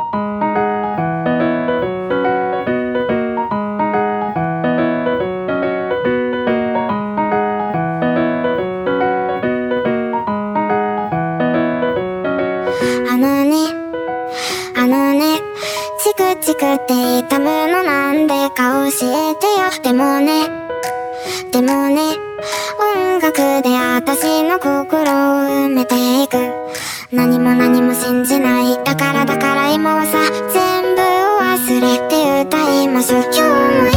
チクチクって痛むのなんでか教えてよ。でもね音楽で私の心を埋めていく。何も信じない。だから今はさ、全部を忘れて歌いましょう。今日も